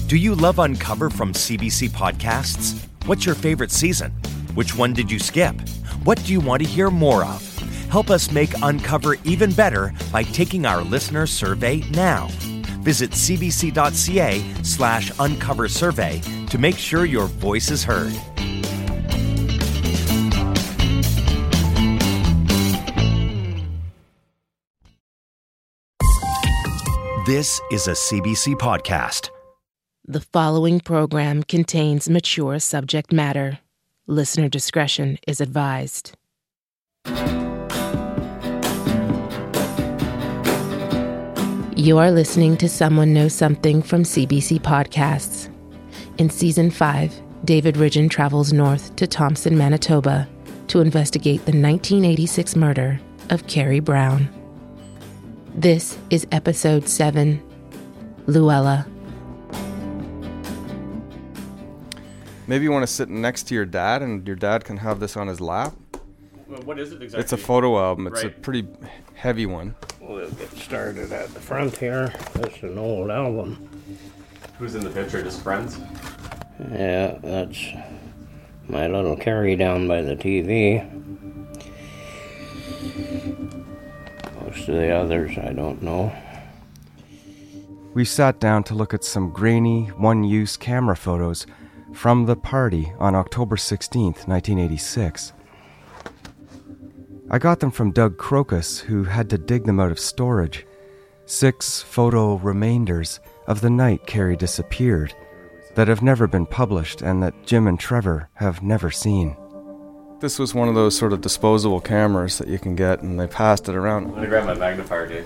Do you love Uncover from CBC Podcasts? What's your favorite season? Which one did you skip? What do you want to hear more of? Help us make Uncover even better by taking our listener survey now. Visit cbc.ca/uncover survey to make sure your voice is heard. This is a CBC podcast. The following program contains mature subject matter. Listener discretion is advised. You are listening to Someone Knows Something from CBC Podcasts. In Season 5, David Ridgen travels north to Thompson, Manitoba to investigate the 1986 murder of Carrie Brown. This is Episode 7, Luella. Maybe you want to sit next to your dad and your dad can have this on his lap. Well, what is it exactly? It's a photo album. It's right. A pretty heavy one. We'll get started at the front here. This is an old album. Who's in the picture? Just friends? Yeah, that's my little Carrie down by the TV. Most of the others I don't know. We sat down to look at some grainy, one-use camera photos from the party on October 16th, 1986. I got them from Doug Crocus, who had to dig them out of storage. 6 photo remainders of the night Carrie disappeared that have never been published and that Jim and Trevor have never seen. This was one of those sort of disposable cameras that you can get, and they passed it around. I'm going to grab my magnifier, Dave.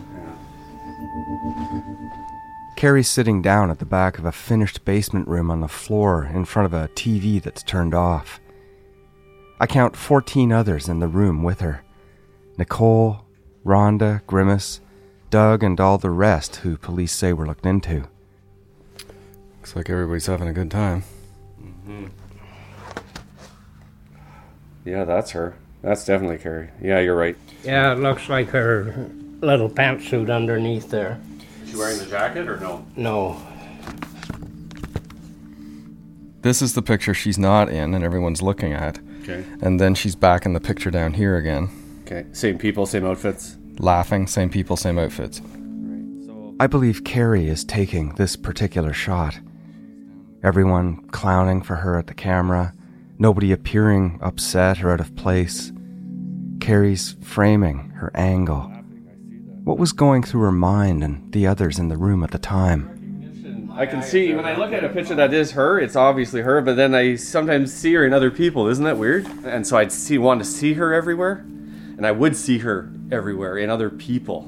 Carrie's sitting down at the back of a finished basement room on the floor in front of a TV that's turned off. I count 14 others in the room with her. Nicole, Rhonda, Grimace, Doug, and all the rest who police say were looked into. Looks like everybody's having a good time. Mm-hmm. Yeah, that's her. That's definitely Carrie. Yeah, you're right. Yeah, it looks like her little pantsuit underneath there. Is she wearing the jacket or no? No. This is the picture she's not in and everyone's looking at. Okay. And then she's back in the picture down here again. Okay. Same people, same outfits? Laughing, same people, same outfits. Right. So I believe Carrie is taking this particular shot. Everyone clowning for her at the camera. Nobody appearing upset or out of place. Carrie's framing her angle. What was going through her mind and the others in the room at the time? I can see, when I look at a picture that is her, it's obviously her, but then I sometimes see her in other people. Isn't that weird? And so I'd want to see her everywhere, and I would see her everywhere in other people.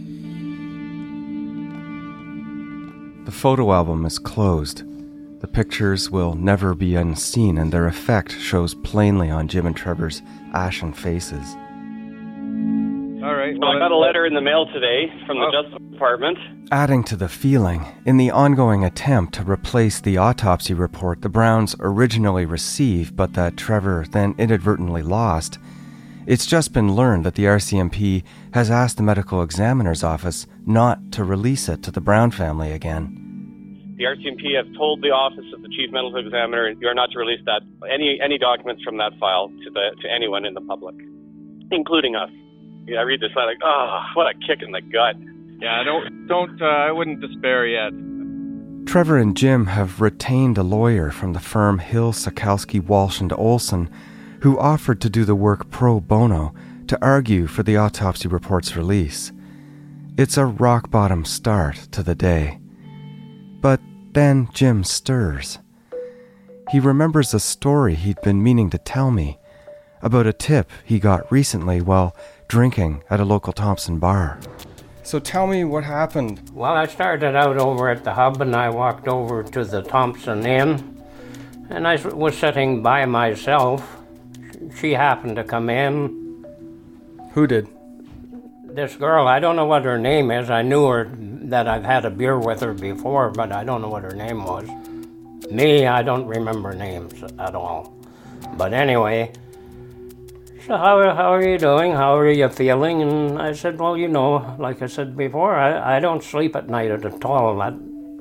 The photo album is closed. The pictures will never be unseen, and their effect shows plainly on Jim and Trevor's ashen faces. All right. Well, I got a letter in the mail today from the Justice Department. Adding to the feeling, in the ongoing attempt to replace the autopsy report the Browns originally received but that Trevor then inadvertently lost, it's just been learned that the RCMP has asked the medical examiner's office not to release it to the Brown family again. The RCMP have told the Office of the Chief Medical Examiner you are not to release that any documents from that file to anyone in the public, including us. Yeah, I read this, I'm like, oh, what a kick in the gut. Yeah, I wouldn't despair yet. Trevor and Jim have retained a lawyer from the firm Hill, Sakowski, Walsh & Olson who offered to do the work pro bono to argue for the autopsy report's release. It's a rock-bottom start to the day. But then Jim stirs. He remembers a story he'd been meaning to tell me about a tip he got recently while drinking at a local Thompson bar. So tell me what happened. Well, I started out over at the hub and I walked over to the Thompson Inn and I was sitting by myself. She happened to come in. Who did? This girl, I don't know what her name is. I knew her, that I've had a beer with her before, but I don't know what her name was. Me, I don't remember names at all. But anyway, so how are you doing? How are you feeling? And I said, well, you know, like I said before, I don't sleep at night at all. That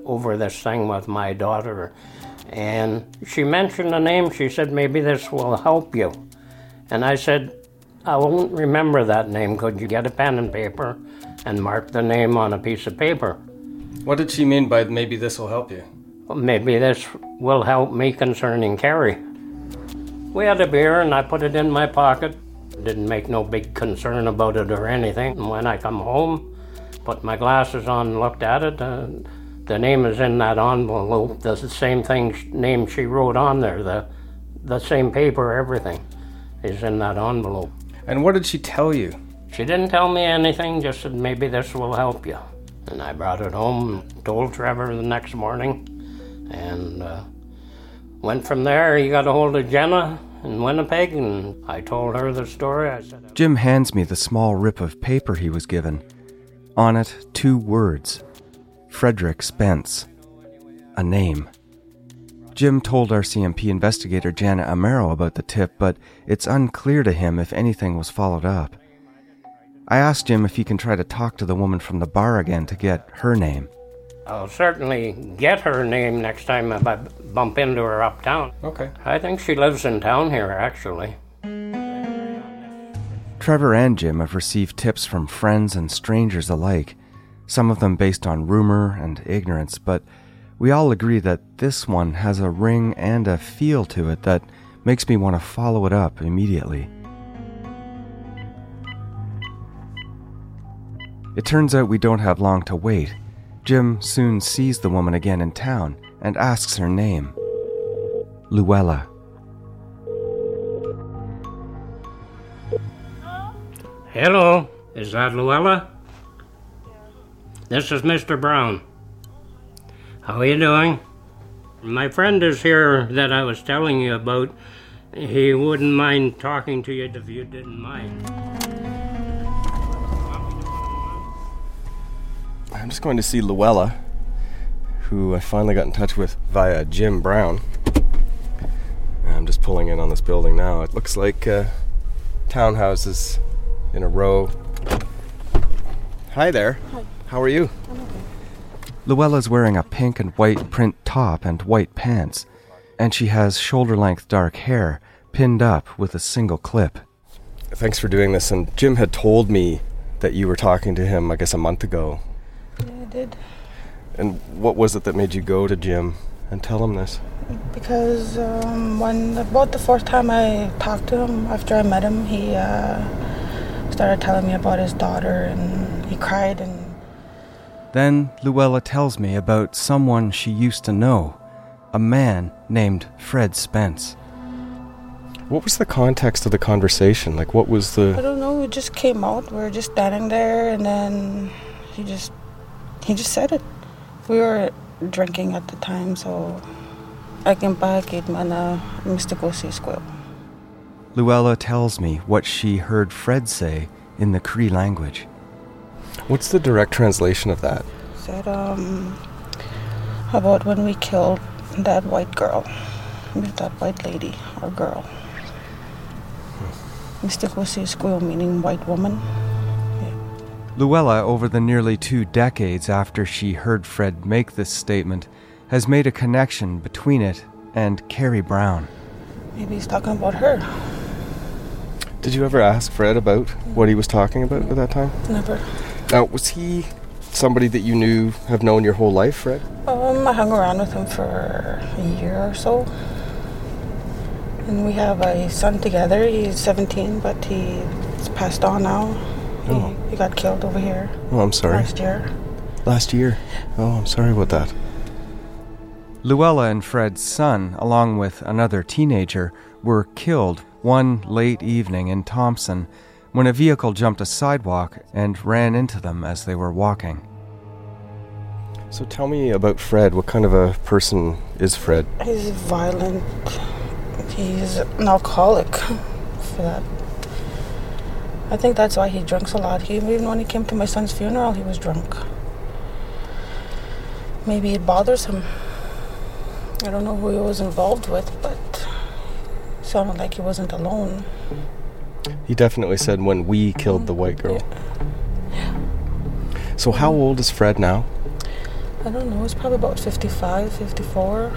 over this thing with my daughter. And she mentioned a name. She said, maybe this will help you. And I said, I won't remember that name. Could you get a pen and paper and mark the name on a piece of paper? What did she mean by maybe this will help you? Well, maybe this will help me concerning Carrie. We had a beer and I put it in my pocket. Didn't make no big concern about it or anything. And when I come home, put my glasses on, looked at it, the name is in that envelope. The same name she wrote on there, the same paper, everything is in that envelope. And what did she tell you? She didn't tell me anything, just said maybe this will help you. And I brought it home and told Trevor the next morning. And went from there. He got a hold of Jenna in Winnipeg, and I told her the story. I said, Jim hands me the small rip of paper he was given. On it, 2 words. Frederick Spence. A name. Jim told RCMP investigator Janet Amaro about the tip, but it's unclear to him if anything was followed up. I asked Jim if he can try to talk to the woman from the bar again to get her name. I'll certainly get her name next time if I bump into her uptown. Okay. I think she lives in town here, actually. Trevor and Jim have received tips from friends and strangers alike, some of them based on rumor and ignorance, but we all agree that this one has a ring and a feel to it that makes me want to follow it up immediately. It turns out we don't have long to wait. Jim soon sees the woman again in town and asks her name. Luella. Hello, is that Luella? This is Mr. Brown. How are you doing? My friend is here that I was telling you about. He wouldn't mind talking to you if you didn't mind. I'm just going to see Luella, who I finally got in touch with via Jim Brown. I'm just pulling in on this building now. It looks like townhouses in a row. Hi there. Hi. How are you? I'm okay. Luella's wearing a pink and white print top and white pants, and she has shoulder-length dark hair pinned up with a single clip. Thanks for doing this. And Jim had told me that you were talking to him, I guess, a month ago. Yeah, I did. And what was it that made you go to Jim and tell him this? Because about the fourth time I talked to him, after I met him, he started telling me about his daughter, and he cried. And Then Luella tells me about someone she used to know, a man named Fred Spence. What was the context of the conversation? Like, what was I the... don't know, it just came out. We were just standing there, and then he just said it. We were drinking at the time, so I came back, mana Mr. si squeal. Luella tells me what she heard Fred say in the Cree language. What's the direct translation of that? Said about when we killed that white girl, that white lady or girl. Mr. si squeal meaning white woman. Luella, over the nearly 2 decades after she heard Fred make this statement, has made a connection between it and Carrie Brown. Maybe he's talking about her. Did you ever ask Fred about what he was talking about at that time? Never. Now, was he somebody that you knew, have known your whole life, Fred? I hung around with him for a year or so. And we have a son together. He's 17, but he's passed on now. Oh. He got killed over here. Oh, I'm sorry. Last year. Last year? Oh, I'm sorry about that. Luella and Fred's son, along with another teenager, were killed one late evening in Thompson when a vehicle jumped a sidewalk and ran into them as they were walking. So tell me about Fred. What kind of a person is Fred? He's violent. He's an alcoholic for that. I think that's why he drinks a lot. Even when he came to my son's funeral, he was drunk. Maybe it bothers him. I don't know who he was involved with, but it sounded like he wasn't alone. He definitely said when we killed the white girl. Yeah. So how old is Fred now? I don't know, it's probably about 55, 54.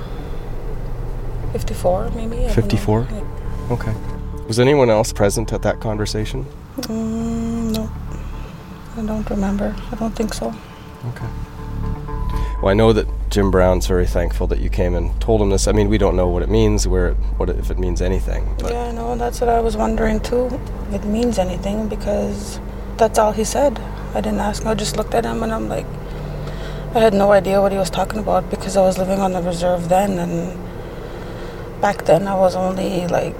54 maybe. 54? Okay. Was anyone else present at that conversation? No. I don't remember. I don't think so. Okay. Well, I know that Jim Brown's very thankful that you came and told him this. I mean, we don't know what it means, if it means anything. But yeah, I know. That's what I was wondering too. If it means anything, because that's all he said. I didn't ask him. I just looked at him and I'm like, I had no idea what he was talking about because I was living on the reserve then, and back then I was only like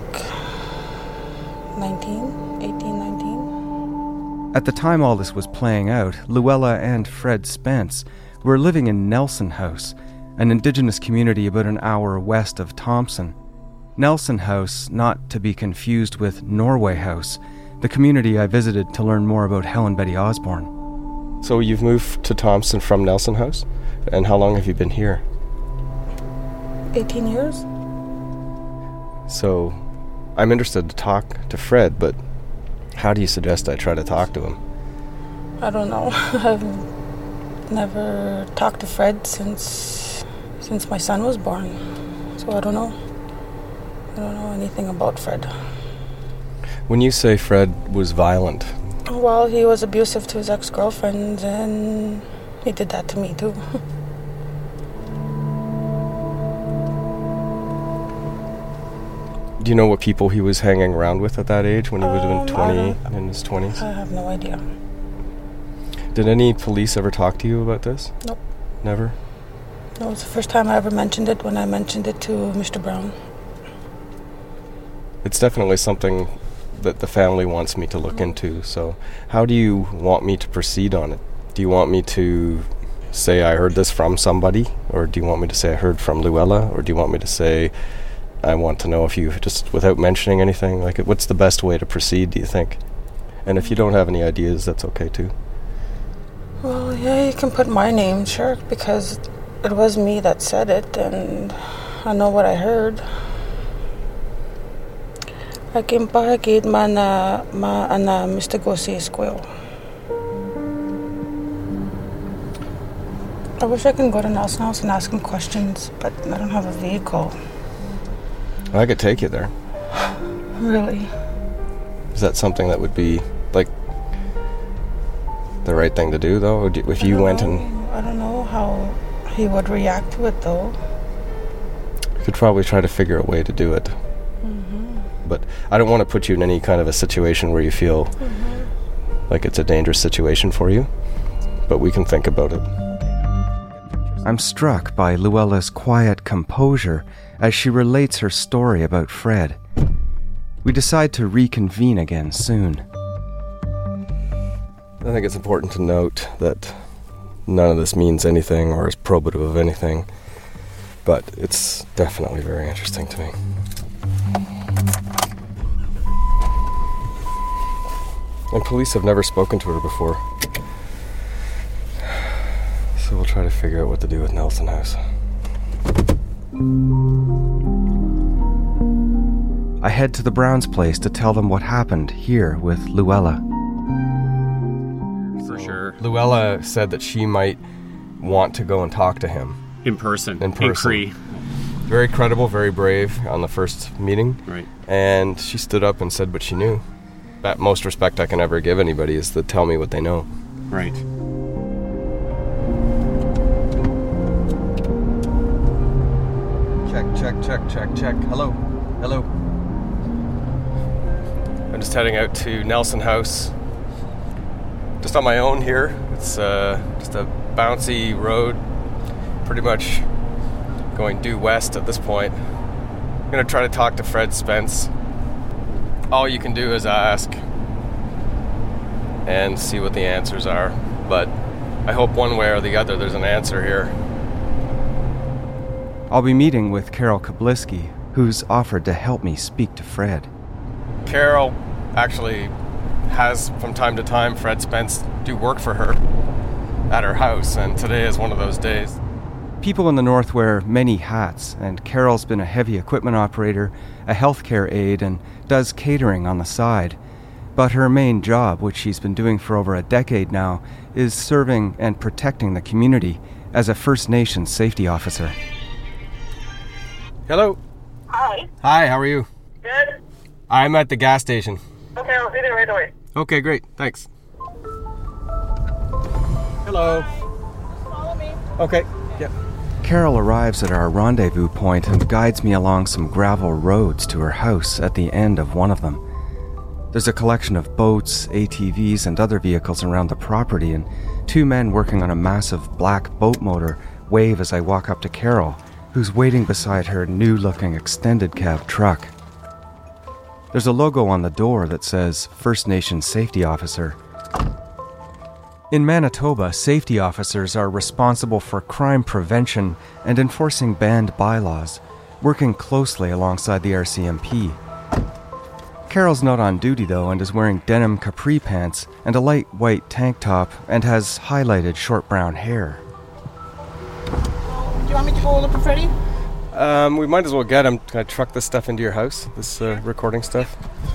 18, 19. At the time all this was playing out, Luella and Fred Spence were living in Nelson House, an indigenous community about an hour west of Thompson. Nelson House, not to be confused with Norway House, the community I visited to learn more about Helen Betty Osborne. So you've moved to Thompson from Nelson House? And how long have you been here? 18 years. So I'm interested to talk to Fred, but how do you suggest I try to talk to him? I don't know. I've never talked to Fred since my son was born. So I don't know. I don't know anything about Fred. When you say Fred was violent... Well, he was abusive to his ex-girlfriend, and he did that to me too. Do you know what people he was hanging around with at that age when he would have been 20, in his 20s? I have no idea. Did any police ever talk to you about this? Nope. Never? No, it was the first time I ever mentioned it when I mentioned it to Mr. Brown. It's definitely something that the family wants me to look into, so how do you want me to proceed on it? Do you want me to say I heard this from somebody, or do you want me to say I heard from Luella, or do you want me to say I want to know if you, just without mentioning anything, like what's the best way to proceed, do you think? And if you don't have any ideas, that's okay too. Well, yeah, you can put my name, sure, because it was me that said it, and I know what I heard. Aking pahagid mana ana Mr. Gossi Squil. I wish I could go to Nelson House and ask him questions, but I don't have a vehicle. I could take you there. Really? Is that something that would be, like, the right thing to do, though? If you went and... I don't know how he would react to it, though. You could probably try to figure a way to do it. But I don't want to put you in any kind of a situation where you feel like it's a dangerous situation for you. But we can think about it. I'm struck by Luella's quiet composure as she relates her story about Fred. We decide to reconvene again soon. I think it's important to note that none of this means anything or is probative of anything. But it's definitely very interesting to me. And police have never spoken to her before. So we'll try to figure out what to do with Nelson House. I head to the Browns' place to tell them what happened here with Luella. For sure. Luella said that she might want to go and talk to him. In person. In person. Cree. Very credible, very brave on the first meeting. Right. And she stood up and said what she knew. That most respect I can ever give anybody is to tell me what they know. Right. Check. Hello. I'm just heading out to Nelson House. Just on my own here. It's just a bouncy road. Pretty much going due west at this point. I'm going to try to talk to Fred Spence. All you can do is ask and see what the answers are. But I hope one way or the other there's an answer here. I'll be meeting with Carol Kablisky, who's offered to help me speak to Fred. Carol actually has, from time to time, Fred Spence do work for her at her house, and today is one of those days. People in the North wear many hats, and Carol's been a heavy equipment operator, a healthcare aide, and does catering on the side. But her main job, which she's been doing for over a decade now, is serving and protecting the community as a First Nations safety officer. Hello. Hi. Hi, how are you? Good. I'm at the gas station. Okay, I'll be there right away. Okay, great. Thanks. Hello. Follow me. Okay. Yep. Carol arrives at our rendezvous point and guides me along some gravel roads to her house at the end of one of them. There's a collection of boats, ATVs, and other vehicles around the property, and two men working on a massive black boat motor wave as I walk up to Carol, who's waiting beside her new-looking extended cab truck. There's a logo on the door that says First Nations Safety Officer. In Manitoba, safety officers are responsible for crime prevention and enforcing banned bylaws, working closely alongside the RCMP. Carol's not on duty though and is wearing denim capri pants and a light white tank top and has highlighted short brown hair. Do you want me to go look for Freddie? We might as well get him. Can I truck this stuff into your house? This recording stuff?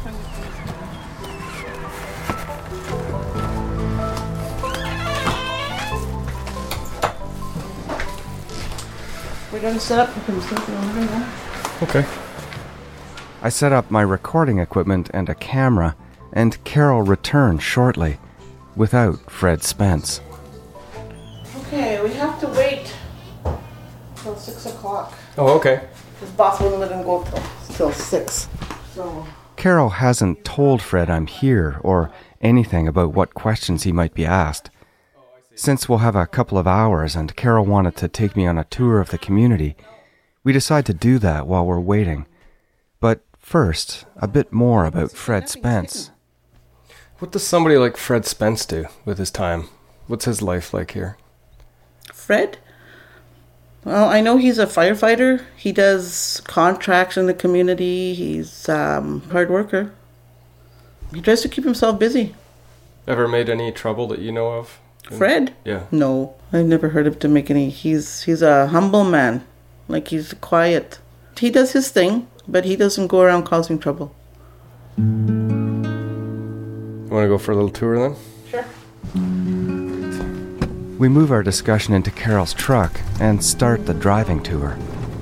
We're going to set up. You can sleep in the living room. Okay. I set up my recording equipment and a camera, and Carol returned shortly, without Fred Spence. Okay, we have to wait till 6 o'clock. Oh, okay. His boss wouldn't let him go till 6. So. Carol hasn't told Fred I'm here or anything about what questions he might be asked. Since we'll have a couple of hours and Carol wanted to take me on a tour of the community, we decide to do that while we're waiting. But first, a bit more about Fred Spence. What does somebody like Fred Spence do with his time? What's his life like here? Fred? Well, I know he's a firefighter. He does contracts in the community. He's a hard worker. He tries to keep himself busy. Ever made any trouble that you know of? Fred? Yeah. No, I've never heard of him make any. He's a humble man. Like, he's quiet. He does his thing, but he doesn't go around causing trouble. You want to go for a little tour then? Sure. We move our discussion into Carol's truck and start the driving tour.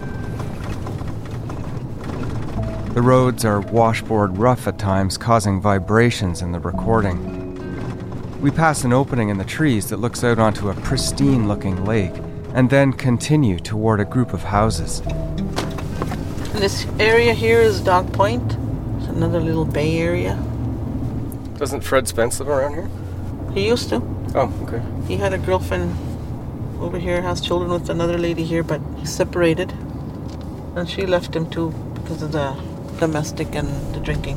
The roads are washboard rough at times, causing vibrations in the recording. We pass an opening in the trees that looks out onto a pristine-looking lake, and then continue toward a group of houses. This area here is Dog Point. It's another little bay area. Doesn't Fred Spence live around here? He used to. Oh, okay. He had a girlfriend over here, has children with another lady here, but he separated. And she left him too because of the domestic and the drinking.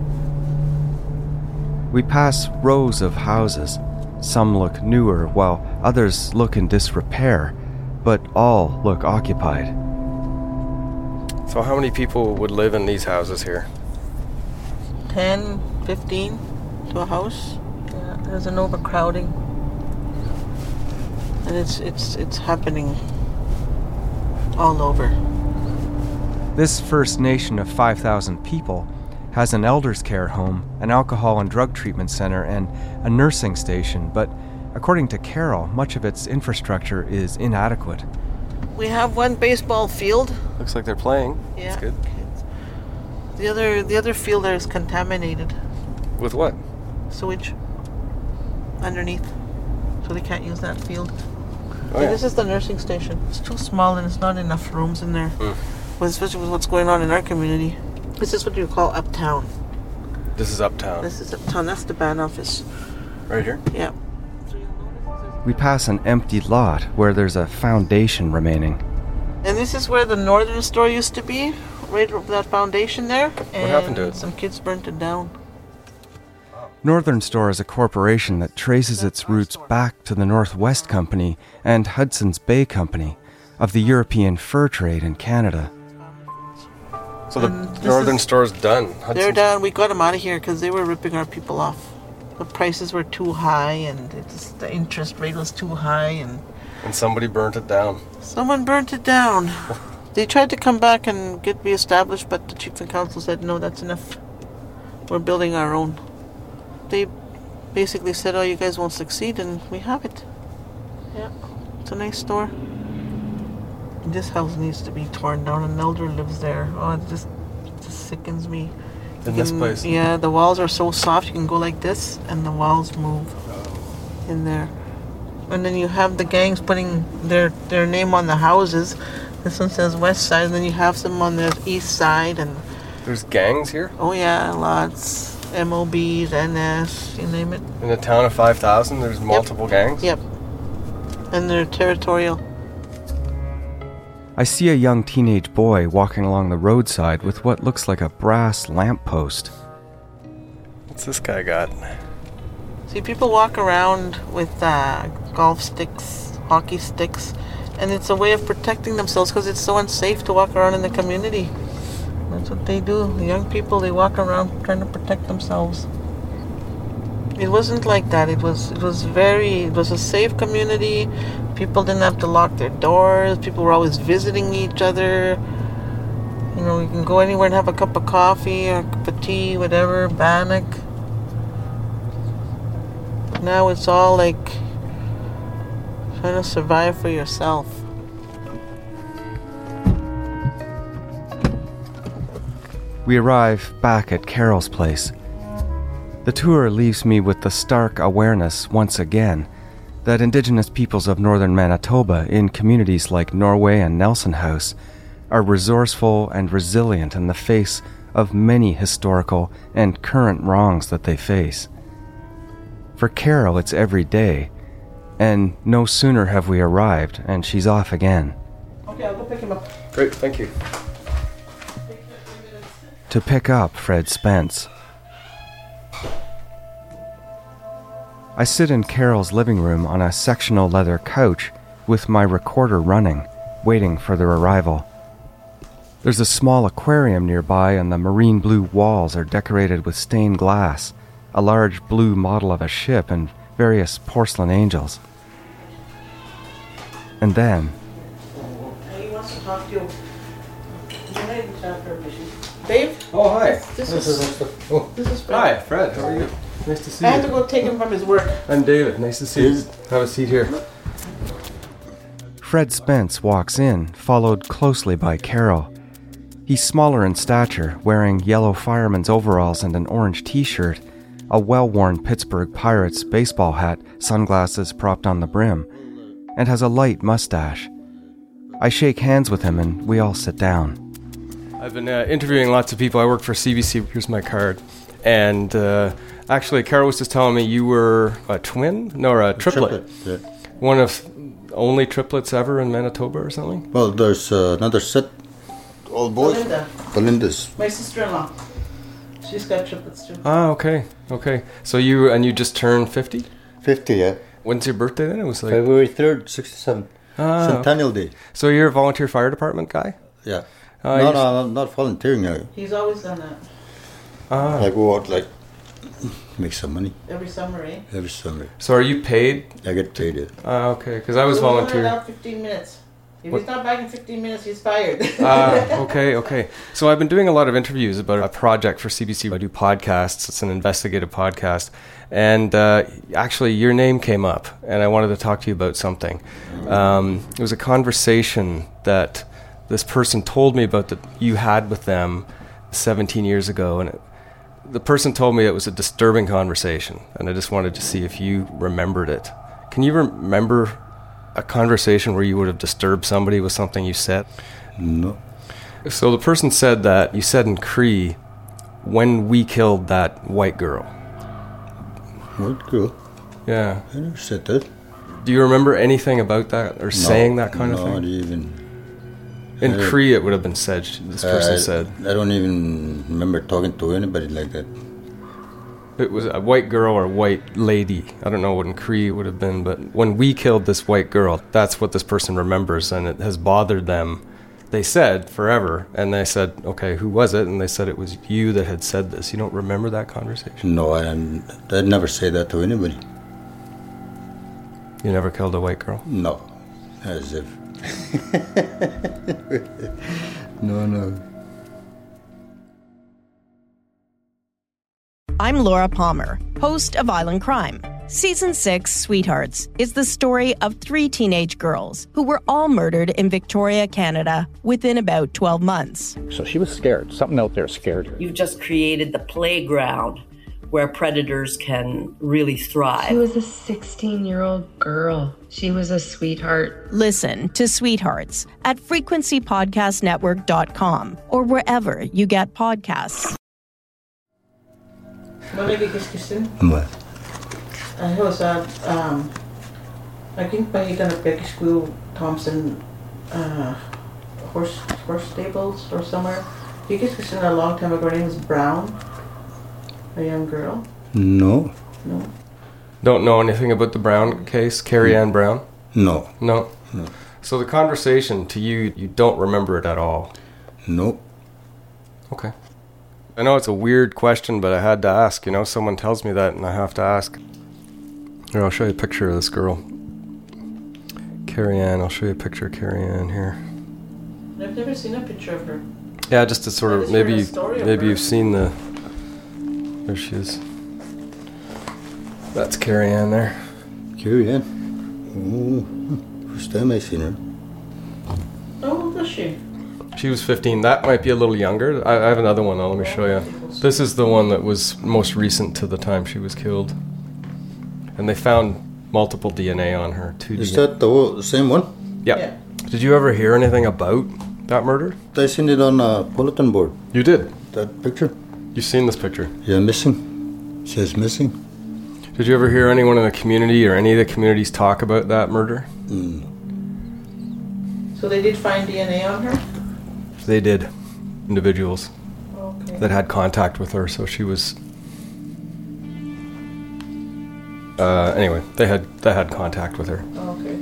We pass rows of houses. Some look newer, while others look in disrepair, but all look occupied. So how many people would live in these houses here? 10, 15 to a house. Yeah, there's an overcrowding. And it's happening all over. This First Nation of 5,000 people has an elders' care home, an alcohol and drug treatment center, and a nursing station, but according to Carol, much of its infrastructure is inadequate. We have one baseball field. Looks like they're playing. Yeah. That's good. The other field there is contaminated. With what? Sewage. Underneath. So they can't use that field. Oh, yeah. This is the nursing station. It's too small and it's not enough rooms in there. Especially with what's going on in our community. This is what you call uptown. This is uptown. This is uptown. That's the band office. Right here? Yeah. We pass an empty lot where there's a foundation remaining. And this is where the Northern store used to be. Right over that foundation there. What happened to it? Some kids burnt it down. Northern Store is a corporation that traces its roots back to the Northwest Company and Hudson's Bay Company of the European fur trade in Canada. So the Northern Store's done. They're done. We got them out of here because they were ripping our people off. The prices were too high and the interest rate was too high. And somebody burnt it down. Someone burnt it down. They tried to come back and get reestablished, but the chief and council said, no, that's enough. We're building our own. They basically said, oh, you guys won't succeed, and we have it. Yeah. It's a nice store. This house needs to be torn down. An elder lives there. Oh, it just sickens me. In this place? Yeah, the walls are so soft. You can go like this, and the walls move in there. And then you have the gangs putting their name on the houses. This one says West Side, and then you have some on the East Side. And there's gangs here? Oh yeah, lots. MOBs, NS, you name it. In a town of 5,000, there's multiple gangs? Yep. And they're territorial. I see a young teenage boy walking along the roadside with what looks like a brass lamppost. What's this guy got? See, people walk around with golf sticks, hockey sticks, and it's a way of protecting themselves because it's so unsafe to walk around in the community. That's what they do. The young people, they walk around trying to protect themselves. It wasn't like that. It was a safe community. People didn't have to lock their doors. People were always visiting each other. You know, you can go anywhere and have a cup of coffee or a cup of tea, whatever, bannock. Now it's all like trying to survive for yourself. We arrive back at Carol's place. The tour leaves me with the stark awareness, once again, that Indigenous peoples of northern Manitoba in communities like Norway and Nelson House are resourceful and resilient in the face of many historical and current wrongs that they face. For Carol, it's every day, and no sooner have we arrived, and she's off again. Okay, I'll go pick him up. Great, thank you. To pick up Fred Spence. I sit in Carol's living room on a sectional leather couch with my recorder running, waiting for their arrival. There's a small aquarium nearby, and the marine blue walls are decorated with stained glass, a large blue model of a ship, and various porcelain angels. And then... He wants to talk to you. Dave? Oh, hi. This is Fred. Hi, Fred. How are you? Nice to see you. I had to go take him from his work. I'm David. Nice to see you. Have a seat here. Fred Spence walks in, followed closely by Carol. He's smaller in stature, wearing yellow fireman's overalls and an orange t-shirt, a well-worn Pittsburgh Pirates baseball hat, sunglasses propped on the brim, and has a light mustache. I shake hands with him and we all sit down. I've been interviewing lots of people. I work for CBC. Here's my card. And actually, Carol was just telling me you were a twin? No, a triplet. Yeah. One of only triplets ever in Manitoba or something? Well, there's another set. All boys. Belinda's. My sister-in-law. She's got triplets too. Ah, okay. So you just turned 50? 50, yeah. When's your birthday then? It was like February 3rd, 67. Centennial Day. So you're a volunteer fire department guy? Yeah. No, not volunteering. He's always done that. I go out make some money. Every summer, eh? Every summer. So are you paid? I get paid, yeah. Okay, because I was volunteering. Out 15 minutes. If he's not back in 15 minutes, he's fired. Okay. So I've been doing a lot of interviews about a project for CBC. I do podcasts. It's an investigative podcast. And actually, your name came up, and I wanted to talk to you about something. It was a conversation that this person told me about that you had with them 17 years ago. And the person told me it was a disturbing conversation, and I just wanted to see if you remembered it. Can you remember a conversation where you would have disturbed somebody with something you said? No. So the person said that you said in Cree, when we killed that white girl. White girl? Yeah. I never said that. Do you remember anything about that or saying that kind of thing? Not even. In Cree it would have been said, this person said. I don't even remember talking to anybody like that. It was a white girl or a white lady. I don't know what in Cree it would have been, but when we killed this white girl, that's what this person remembers, and it has bothered them, they said, forever. And they said, okay, who was it? And they said it was you that had said this. You don't remember that conversation? No, I'd never say that to anybody. You never killed a white girl? No, as if. No. I'm Laura Palmer, host of Island Crime. Season 6, Sweethearts, is the story of 3 teenage girls who were all murdered in Victoria, Canada, within about 12 months. So she was scared. Something out there scared her. You've just created the playground where predators can really thrive. She was a 16-year-old girl. She was a sweetheart. Listen to Sweethearts at frequencypodcastnetwork.com or wherever you get podcasts. What? I think by the big school, Thompson, horse stables or somewhere. You guys was in a long time ago. Her name was Brown, a young girl. No. No. Don't know anything about the Brown case, Carrie Ann Brown? No. No. So the conversation to you don't remember it at all? No. Okay. I know it's a weird question, but I had to ask. Someone tells me that, and I have to ask. Here, I'll show you a picture of this girl. Carrie Ann. I'll show you a picture of Carrie Ann here. I've never seen a picture of her. Yeah, just to sort of maybe you've seen the. There she is. That's Carrie Ann there. Carrie Ann. Oh, first time I seen her. How old was she? She was 15. That might be a little younger. I have another one now. Let me show you. This is the one that was most recent to the time she was killed. And they found multiple DNA on her. Is that the same one? Yeah. Did you ever hear anything about that murder? I seen it on a bulletin board. You did? That picture? You've seen this picture? Yeah, missing. Says missing. Did you ever hear anyone in the community or any of the communities talk about that murder? So they did find DNA on her? They did. Individuals Okay. that had contact with her, so she was... anyway, they had contact with her. Okay.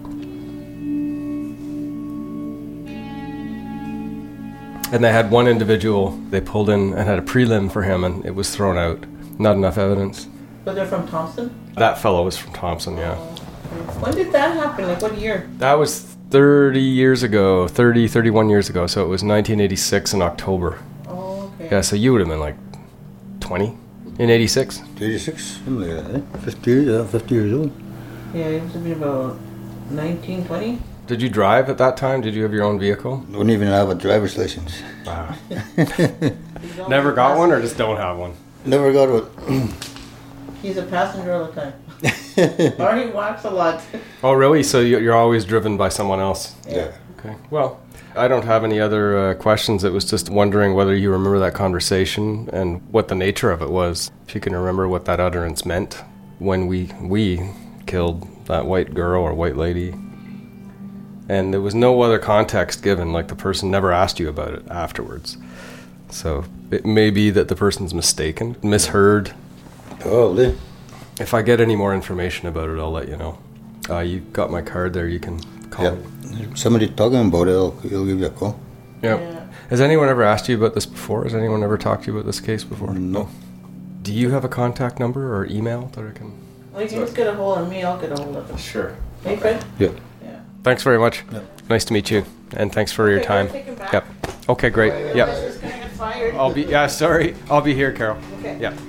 And they had one individual they pulled in and had a prelim for him, and it was thrown out. Not enough evidence. But they're from Thompson? That fellow was from Thompson, yeah. When did that happen? Like what year? That was 31 years ago, so it was 1986 in October. Oh, okay. Yeah, so you would have been like 20 in 86? 86, something like that, eh? 50 years old. Yeah, it must have been about 19, 20. Did you drive at that time? Did you have your own vehicle? Don't even have a driver's license. Wow. Never got one or just don't have one? Never got one. He's a passenger all the time. Or he walks a lot. Oh, really? So you're always driven by someone else? Yeah. Okay. Well, I don't have any other questions. It was just wondering whether you remember that conversation and what the nature of it was. If you can remember what that utterance meant when we killed that white girl or white lady. And there was no other context given, like the person never asked you about it afterwards. So it may be that the person's mistaken, misheard. Probably. If I get any more information about it, I'll let you know. You got my card there, you can call me. Somebody talking about it, he'll give you a call. Yeah. Has anyone ever asked you about this before? Has anyone ever talked to you about this case before? No. Do you have a contact number or email that I can... Well, you can just get a hold of me, I'll get a hold of him. Sure. Hey, Fred? Yeah. Thanks very much. Yep. Nice to meet you, and thanks for your time. Yep. Okay, great. Yep. I'll be here, Carol. Okay. Yeah.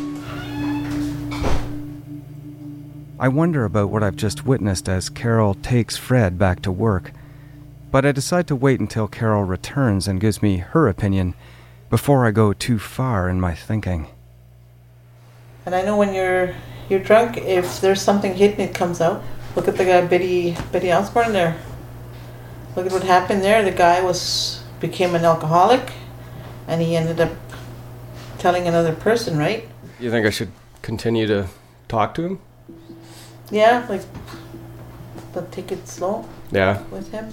I wonder about what I've just witnessed as Carol takes Fred back to work, but I decide to wait until Carol returns and gives me her opinion before I go too far in my thinking. And I know when you're drunk, if there's something hidden, it comes out. Look at the guy, Betty Osborne there. Look at what happened there. The guy became an alcoholic, and he ended up telling another person, right? You think I should continue to talk to him? Yeah, but take it slow. Yeah. With him.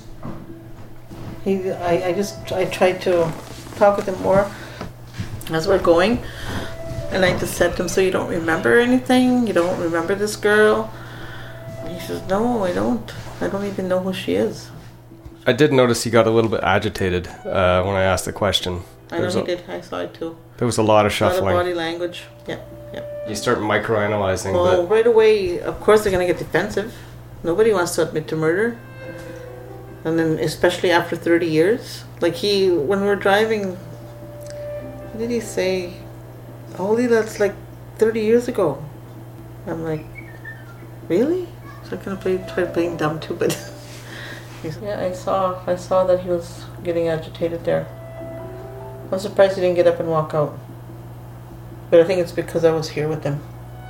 I tried to talk with him more as we're going, and I just said to him, "So you don't remember anything? You don't remember this girl?" And he says, "No, I don't. I don't even know who she is." I did notice he got a little bit agitated when I asked the question. I know he did. I saw it too. There was a lot of shuffling. A lot of body language. Yeah. You start microanalyzing. Well, right away, of course, they're going to get defensive. Nobody wants to admit to murder. And then, especially after 30 years. Like when we were driving, what did he say? Holy, that's like 30 years ago. I'm like, really? So I kind of tried playing dumb too, but yeah, I saw that he was getting agitated there. I'm surprised he didn't get up and walk out. But I think it's because I was here with him.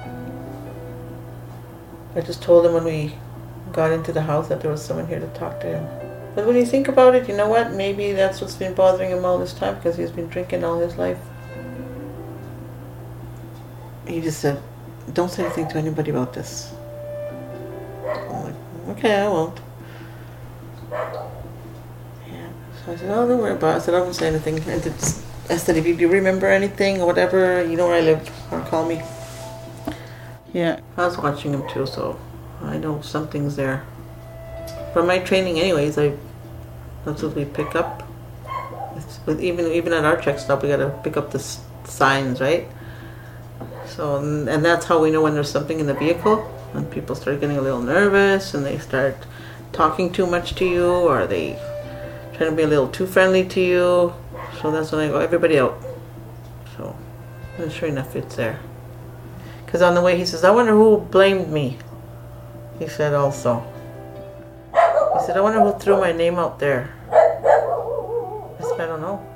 I just told him when we got into the house that there was someone here to talk to him. But when you think about it, you know what? Maybe that's what's been bothering him all this time, because he's been drinking all his life. He just said, don't say anything to anybody about this. I'm like, okay, I won't. Yeah. So I said, oh, don't worry about it. I said, I won't say anything. And I said, if you remember anything or whatever, you know where I live, or call me. Yeah, I was watching him too, so I know something's there. From my training anyways, that's what we pick up. Even at our check stop, we gotta pick up the signs, right? So, and that's how we know when there's something in the vehicle. When people start getting a little nervous and they start talking too much to you, or they trying to be a little too friendly to you. So that's when I go, everybody out. So, and sure enough, it's there. Because on the way he says, I wonder who blamed me. He said also. He said, I wonder who threw my name out there. I said, I don't know.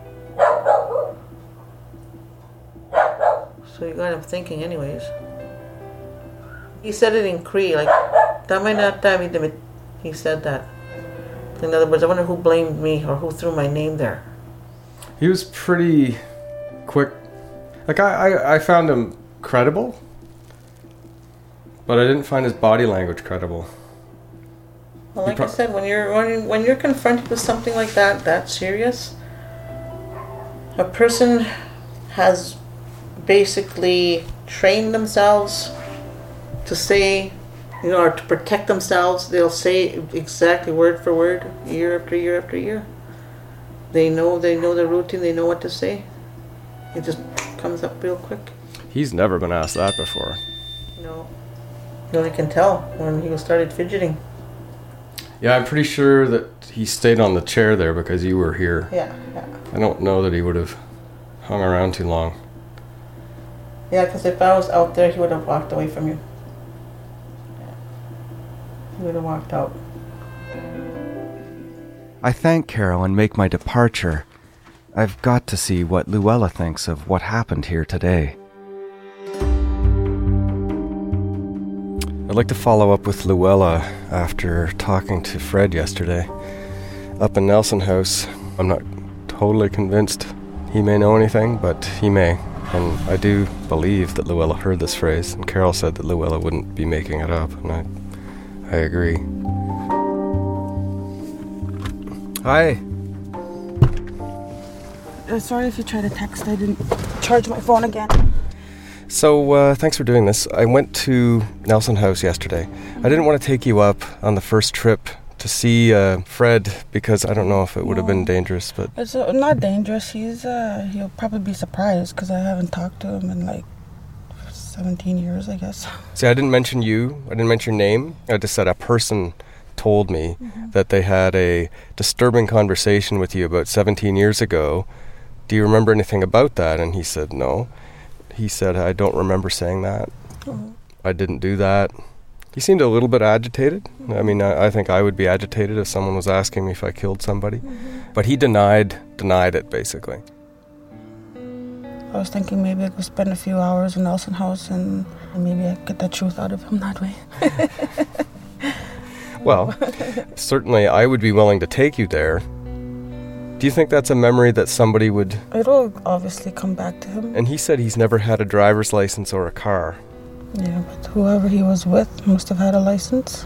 So you got him thinking anyways. He said it in Cree, like, Tamay na tamay. He said that. In other words, I wonder who blamed me or who threw my name there. He was pretty quick. Like, I found him credible, but I didn't find his body language credible. Well, like I said, when you're confronted with something like that serious, a person has basically trained themselves to say, you know, or to protect themselves. They'll say exactly word for word, year after year after year. They know the routine. They know what to say. It just comes up real quick. He's never been asked that before. No. You only can tell when he started fidgeting. Yeah, I'm pretty sure that he stayed on the chair there because you were here. Yeah. I don't know that he would have hung around too long. Yeah, because if I was out there, he would have walked away from you. Yeah. He would have walked out. I thank Carol and make my departure. I've got to see what Luella thinks of what happened here today. I'd like to follow up with Luella after talking to Fred yesterday. Up in Nelson House, I'm not totally convinced he may know anything, but he may. And I do believe that Luella heard this phrase, and Carol said that Luella wouldn't be making it up, and I agree. Hi. Sorry if you tried to text. I didn't charge my phone again. So, thanks for doing this. I went to Nelson House yesterday. I didn't want to take you up on the first trip to see Fred because I don't know if it would have been dangerous, but... It's not dangerous. He'll probably be surprised because I haven't talked to him in like 17 years, I guess. See, I didn't mention you. I didn't mention your name. I just said a person told me that they had a disturbing conversation with you about 17 years ago. Do you remember anything about that? And he said no. He said, I don't remember saying that. I didn't do that. He seemed a little bit agitated. I mean, I think I would be agitated if someone was asking me if I killed somebody. But he denied it, basically. I was thinking maybe I could spend a few hours in Nelson House and maybe I could get the truth out of him that way. Well, certainly I would be willing to take you there. Do you think that's a memory that somebody would... It'll obviously come back to him. And he said he's never had a driver's license or a car. Yeah, but whoever he was with must have had a license.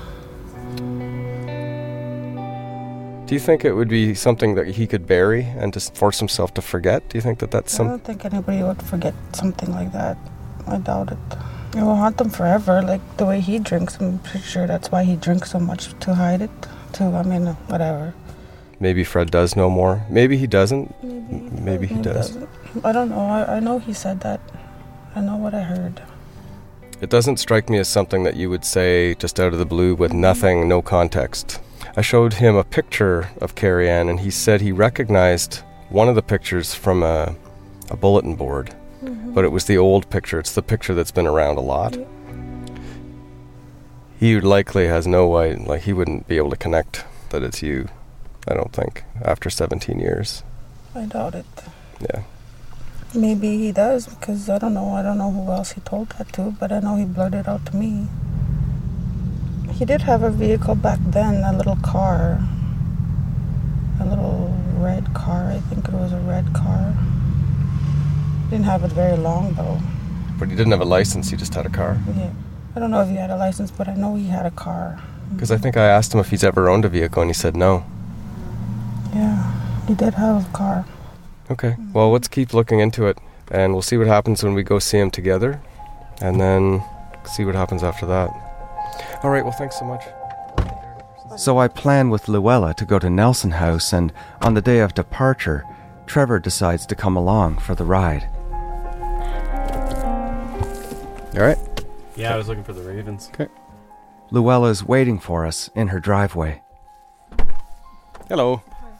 Do you think it would be something that he could bury and just force himself to forget? Do you think that's something... I don't think anybody would forget something like that. I doubt it. It will haunt them forever, like the way he drinks. I'm pretty sure that's why he drinks so much, to hide it. Whatever. Maybe Fred does know more. Maybe he doesn't. Maybe he does. I don't know. I know he said that. I know what I heard. It doesn't strike me as something that you would say just out of the blue with nothing, no context. I showed him a picture of Carrie Ann, and he said he recognized one of the pictures from a bulletin board. But it was the old picture. It's the picture that's been around a lot. He likely has no way, like he wouldn't be able to connect that it's you, I don't think, after 17 years. I doubt it. Yeah. Maybe he does, because I don't know who else he told that to, but I know he blurted out to me. He did have a vehicle back then, a little car. A little red car, I think it was a red car. Didn't have it very long though. But he didn't have a license, he just had a car. Yeah. I don't know if he had a license, but I know he had a car. Because I think I asked him if he's ever owned a vehicle, and he said no. Yeah, he did have a car. Okay, well, let's keep looking into it, and we'll see what happens when we go see him together, and then see what happens after that. All right, well, thanks so much. So I plan with Luella to go to Nelson House, and on the day of departure, Trevor decides to come along for the ride. All right? Yeah, I was looking for the Ravens. Okay. Luella's waiting for us in her driveway. Hello.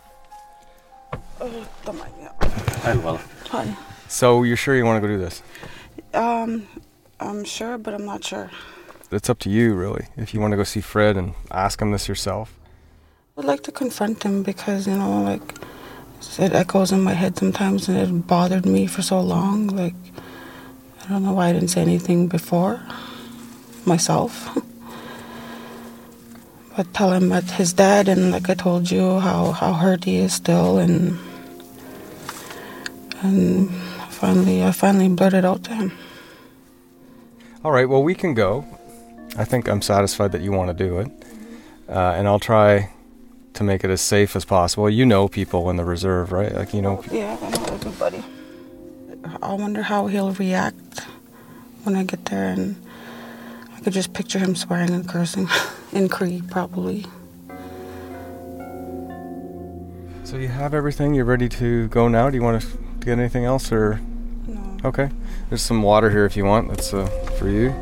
Oh, don't mind me. Hi, Luella. Hi. So you're sure you want to go do this? I'm sure, but I'm not sure. It's up to you, really. If you want to go see Fred and ask him this yourself. I'd like to confront him because, like, it echoes in my head sometimes, and it bothered me for so long. Like, I don't know why I didn't say anything before myself. But tell him that his dad, and like I told you, how hurt he is still, and I finally blurted out to him. All right, well, we can go. I think I'm satisfied that you want to do it. And I'll try to make it as safe as possible. You know people in the reserve, right? Like, you know. Yeah, I know everybody. I wonder how he'll react when I get there, and I could just picture him swearing and cursing in Cree, probably. So you have everything? You're ready to go now? Do you want to get anything else, or? No. Okay. There's some water here if you want. That's for you.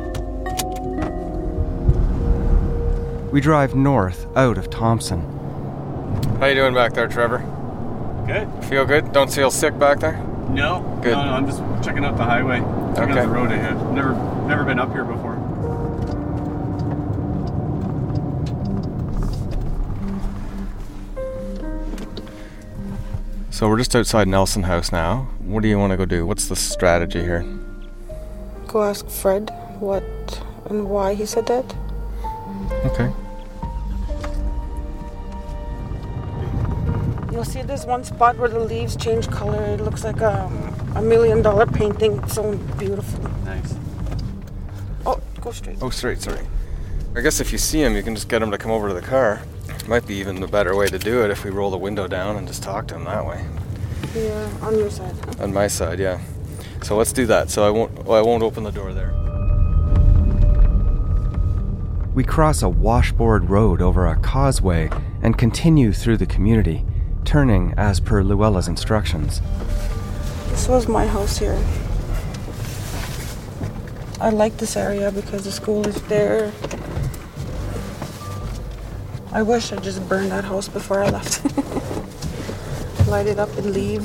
We drive north out of Thompson. How you doing back there, Trevor? Good. Feel good? Don't feel sick back there? No. Good. No, I'm just checking out the highway. Checking out the road ahead. Never been up here before. So we're just outside Nelson House now. What do you want to go do? What's the strategy here? Go ask Fred what and why he said that. Okay. You'll see this one spot where the leaves change color. It looks like a $1 million painting. It's so beautiful. Nice. Oh, go straight. Oh, straight, sorry. I guess if you see him, you can just get him to come over to the car. Might be even the better way to do it if we roll the window down and just talk to him that way. Yeah, on your side. On my side, yeah. So let's do that. So I won't open the door there. We cross a washboard road over a causeway and continue through the community, turning as per Luella's instructions. This was my house here. I like this area because the school is there. I wish I just burned that house before I left. Light it up and leave.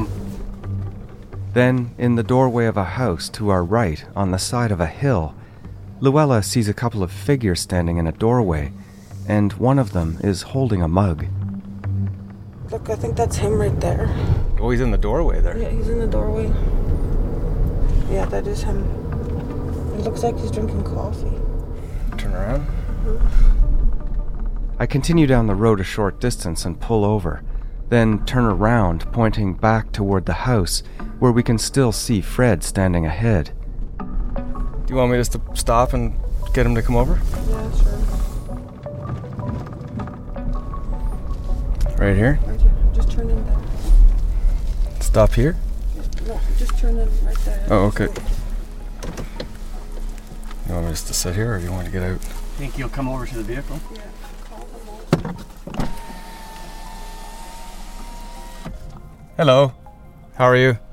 Then, in the doorway of a house to our right, on the side of a hill, Luella sees a couple of figures standing in a doorway, and one of them is holding a mug. Look, I think that's him right there. Oh, he's in the doorway there. Yeah, he's in the doorway. Yeah, that is him. It looks like he's drinking coffee. Turn around. I continue down the road a short distance and pull over, then turn around, pointing back toward the house, where we can still see Fred standing ahead. Do you want me just to stop and get him to come over? Yeah, sure. Right here? Right here. Just turn in there. Stop here? No, just turn in right there. Oh, okay. You want me just to sit here, or do you want to get out? Think you'll come over to the vehicle? Yeah. Hello. How are you?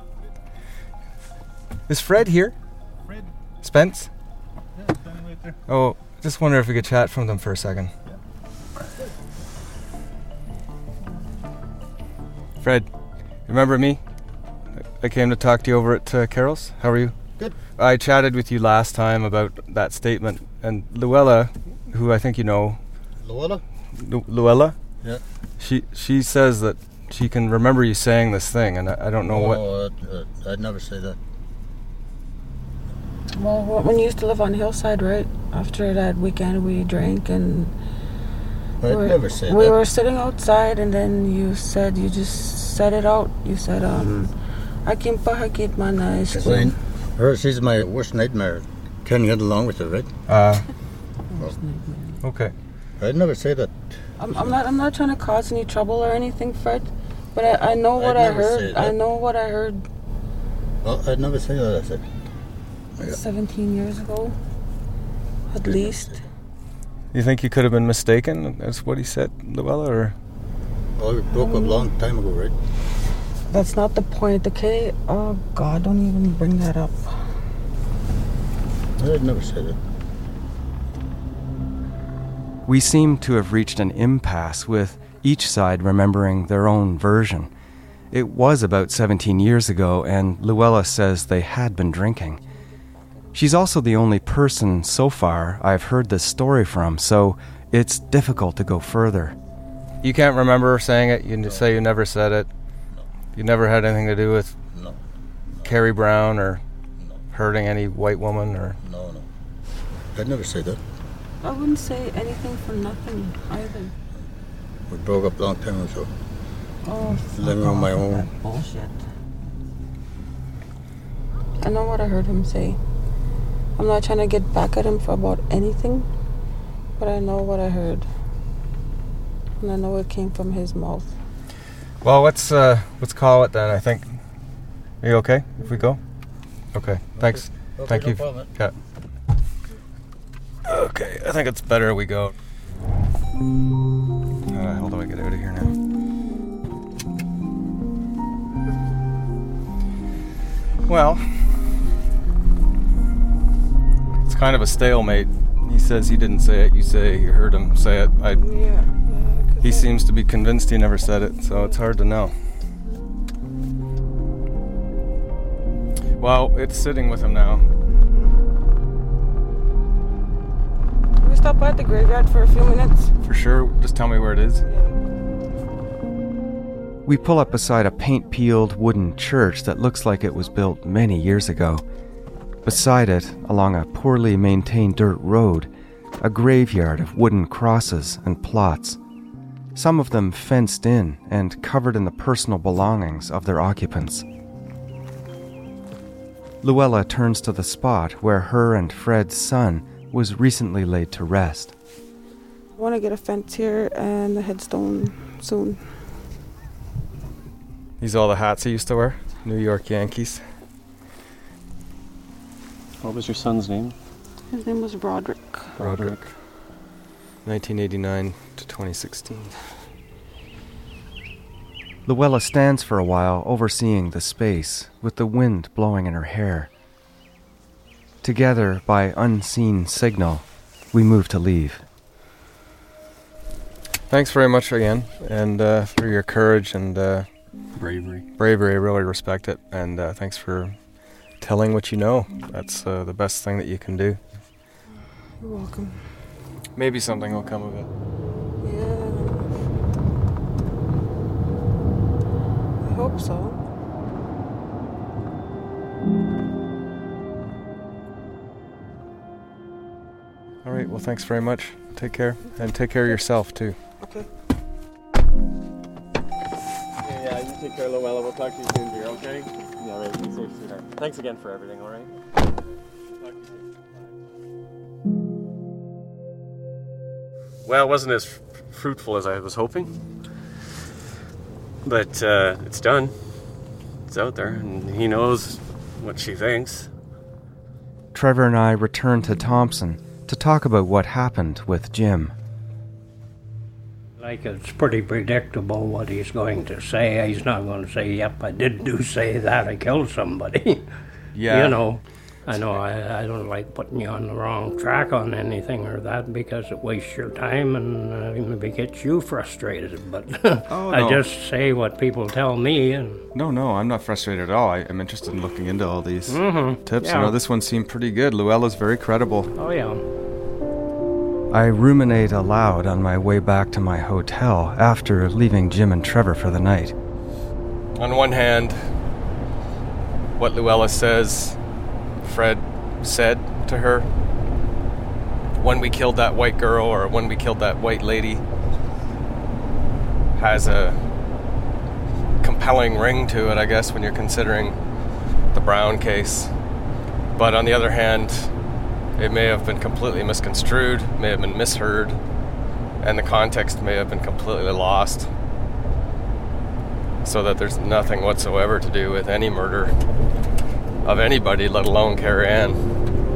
Is Fred here? Fred? Spence? Yeah, standing right there. Oh, just wonder if we could chat from them for a second. Fred, remember me? I came to talk to you over at Carol's. How are you? Good. I chatted with you last time about that statement And Luella, who I think you know... Luella? Luella? Yeah. She says that she can remember you saying this thing, and I don't know what... I'd never say that. Well, when you used to live on Hillside, right? After that weekend, we drank and... I'd never say that. We were sitting outside, and then you just said it out. You said, Aking pahakit mana ice cream. She's my worst nightmare. Can't get along with her, right? Okay. I'd never say that. I'm not trying to cause any trouble or anything, Fred. But I know what I heard. I know what I heard. Well, I'd never say that, I said. 17 years ago, at least. You think you could have been mistaken? That's what he said, Luella, or? Well, we broke up a long time ago, right? That's not the point, okay? Oh, God, don't even bring that up. I'd never say that. We seem to have reached an impasse with each side remembering their own version. It was about 17 years ago, and Luella says they had been drinking. She's also the only person so far I've heard this story from, so it's difficult to go further. You can't remember saying it? You say you never said it? No. You never had anything to do with No. Carrie Brown or hurting any white woman? Or? No. I'd never say that. I wouldn't say anything for nothing either. We broke up a long time ago. Oh, living on my own. Bullshit. I know what I heard him say. I'm not trying to get back at him for about anything, but I know what I heard. And I know it came from his mouth. Well, let's call it then, I think. Are you okay if we go? Okay, thanks. Okay, Thank no you. problem. Yeah. Okay, I think it's better we go. How the hell do I get out of here now? Well, it's kind of a stalemate. He says he didn't say it. You say you heard him say it. He seems to be convinced he never said it, so it's hard to know. Well, it's sitting with him now. Can we stop by the graveyard for a few minutes? For sure. Just tell me where it is. We pull up beside a paint-peeled wooden church that looks like it was built many years ago. Beside it, along a poorly maintained dirt road, a graveyard of wooden crosses and plots. Some of them fenced in and covered in the personal belongings of their occupants. Luella turns to the spot where her and Fred's son was recently laid to rest. I want to get a fence here and a headstone soon. These are all the hats he used to wear? New York Yankees. What was your son's name? His name was Broderick. 1989 to 2016. Luella stands for a while overseeing the space, with the wind blowing in her hair. Together, by unseen signal, we move to leave. Thanks very much again, and for your courage and bravery. Bravery, I really respect it, and thanks for telling what you know. That's the best thing that you can do. You're welcome. Maybe something will come of it. Yeah. I hope so. All right, well, thanks very much. Take care, and take care of yourself, too. Okay. Yeah, you take care, Luella. We'll talk to you soon, dear, okay? Yeah, right. Be safe, sweetheart. Thanks again for everything, all right? Talk to you soon. Well, it wasn't as fruitful as I was hoping. But it's done. It's out there, and he knows what she thinks. Trevor and I return to Thompson to talk about what happened with Jim. Like, it's pretty predictable what he's going to say. He's not going to say, yep, I did say that, I killed somebody. Yeah. You know, I don't like putting you on the wrong track on anything or that, because it wastes your time and maybe gets you frustrated. But Oh, I no. just say what people tell me. And No, I'm not frustrated at all. I'm interested in looking into all these tips. Yeah. You know, this one seemed pretty good. Luella's very credible. oh, yeah. I ruminate aloud on my way back to my hotel after leaving Jim and Trevor for the night. On one hand, what Luella says Fred said to her when we killed that white girl, or when we killed that white lady, has a compelling ring to it, I guess, when you're considering the Brown case. But on the other hand, it may have been completely misconstrued, may have been misheard, and the context may have been completely lost, so that there's nothing whatsoever to do with any murder of anybody, let alone Carrie Ann.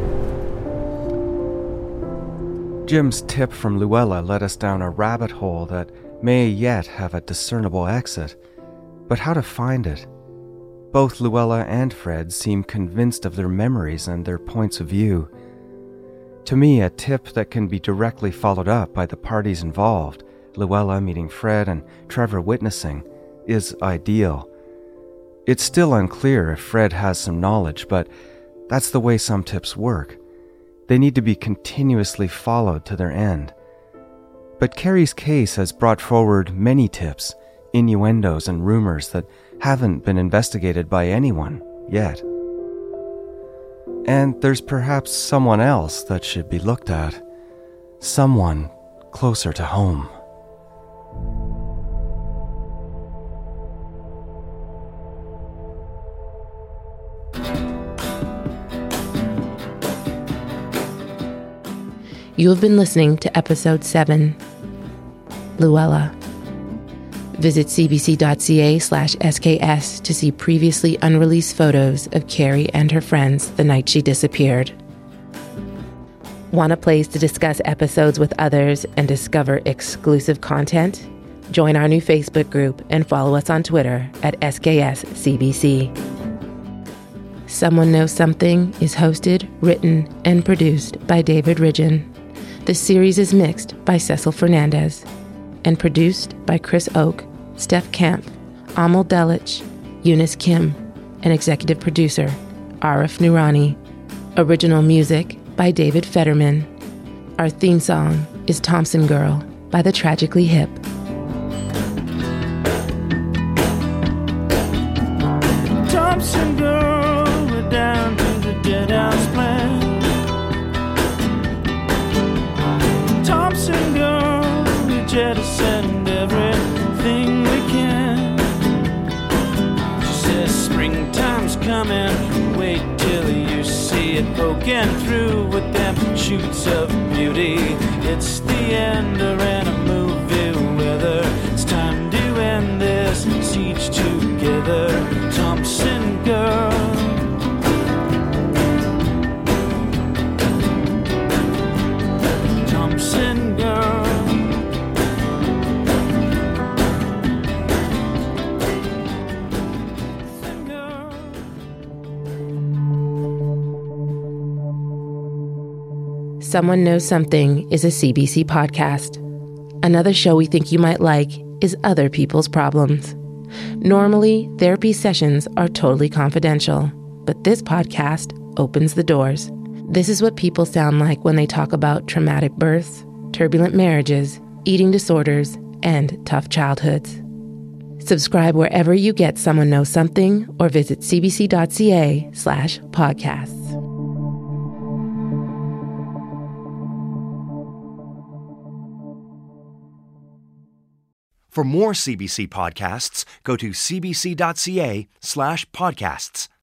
Jim's tip from Luella led us down a rabbit hole that may yet have a discernible exit. But how to find it? Both Luella and Fred seem convinced of their memories and their points of view. To me, a tip that can be directly followed up by the parties involved, Luella meeting Fred and Trevor witnessing, is ideal. It's still unclear if Fred has some knowledge, but that's the way some tips work. They need to be continuously followed to their end. But Carrie's case has brought forward many tips, innuendos, and rumors that haven't been investigated by anyone yet. And there's perhaps someone else that should be looked at. Someone closer to home. You have been listening to Episode 7, Luella. Visit cbc.ca/SKS to see previously unreleased photos of Carrie and her friends the night she disappeared. Want a place to discuss episodes with others and discover exclusive content? Join our new Facebook group and follow us on Twitter at SKSCBC. Someone Knows Something is hosted, written, and produced by David Ridgen. The series is mixed by Cecil Fernandez and produced by Chris Oak, Steph Camp, Amal Delich, Eunice Kim, and executive producer Arif Noorani. Original music by David Fetterman. Our theme song is Thompson Girl by The Tragically Hip. Thompson Girl, we're down to the dead house plan. Thompson Girl, we jettisoned everything we can. She says springtime's coming, wait till you see it poking through with them shoots of beauty. It's the end of a movie weather. It's time to end this siege together. Thompson Girl. Thompson Girl. Someone Knows Something is a CBC podcast. Another show we think you might like is Other People's Problems. Normally, therapy sessions are totally confidential, but this podcast opens the doors. This is what people sound like when they talk about traumatic births, turbulent marriages, eating disorders, and tough childhoods. Subscribe wherever you get Someone Knows Something or visit cbc.ca/podcasts. For more CBC podcasts, go to cbc.ca/podcasts.